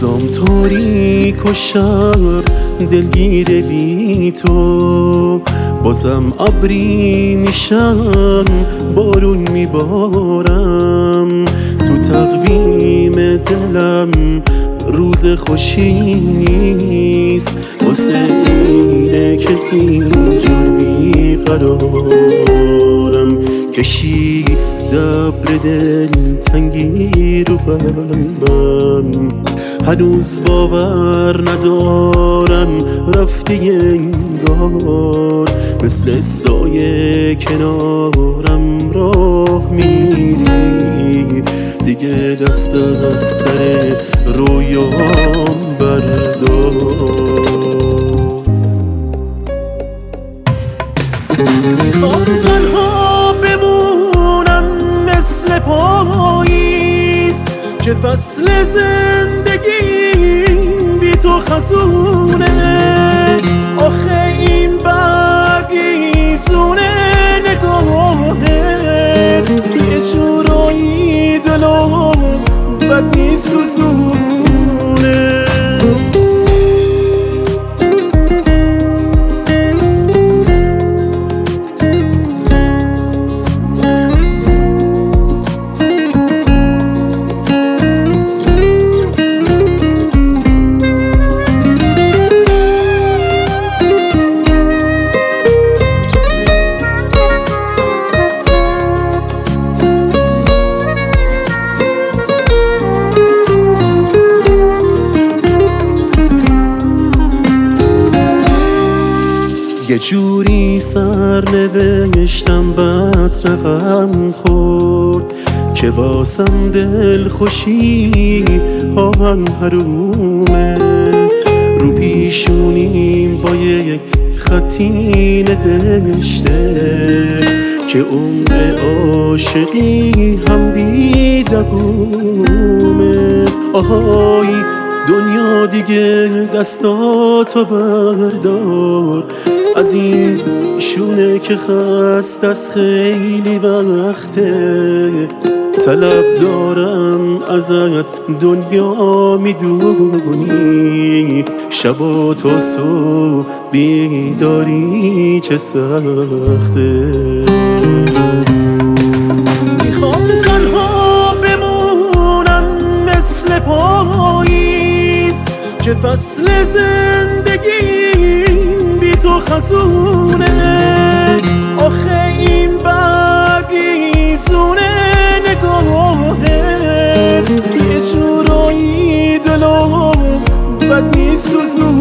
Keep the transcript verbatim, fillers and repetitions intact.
روزام تاریک و شب دلگیر بی تو، بازم ابری میشم بارون میبارم. تو تقویم دلم روز خوشی نیست، واسه اینه که اینجور بیقرارم. کشی دبر دل تنگی رو قلبم، هنوز باور ندارم رفتی انگار. مثل سایه کنارم راه میری، دیگه دست از سر رویام بردار. میخوام تنها بمونم مثل پاییز، که فصل زندگیم بی تو خزونه. آخه این برگیزونه نگاهت، یه جورایی دلو بد میسوزونه. یه جوری سر نوشتم بد رقم خورد، که واسم دل خوشی آهن حرومه. رو پیشونیم با یک خطی نوشته، که عمر عاشقی هم بی دوومه. آهای دنیا دیگه دستاتو بردار، از این شونه که خست از خیلی وقته. طلب دارم ازت دنیا میدونی، شب و تا صبح بیداری چه سخته. میخوام تنها بمونم مثل پاییز، که فصل زندگیم بی تو خزونه. آخه این برگیزونه نگاهت، یه جورایی دلو بد میسوزونه.